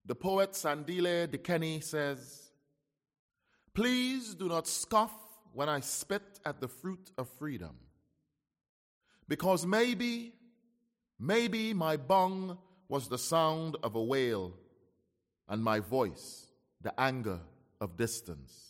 The poet Sandile Dekeni says, "Please do not scoff when I spit at the fruit of freedom, because maybe my bong was the sound of a whale and my voice the anger of distance."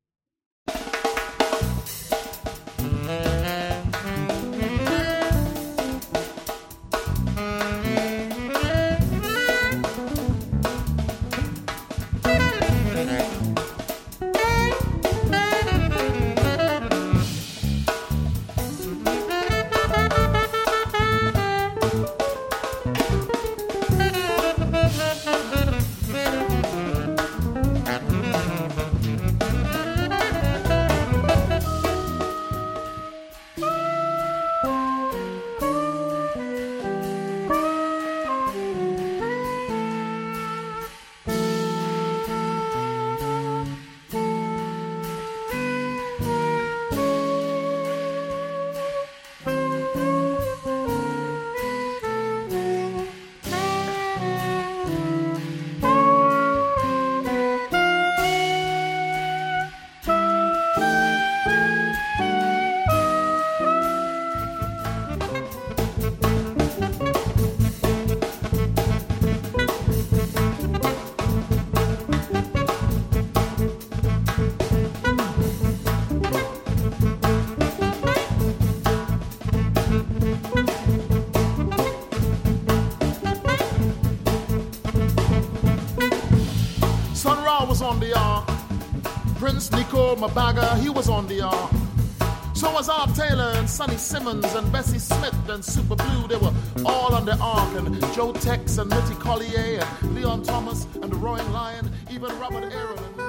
On the ark. Prince Nico Mabaga, he was on the ark. So was Art Taylor and Sonny Simmons and Bessie Smith and Super Blue. They were all on the ark. And Joe Tex and Mitty Collier and Leon Thomas and the Roaring Lion, even Robert Aaron.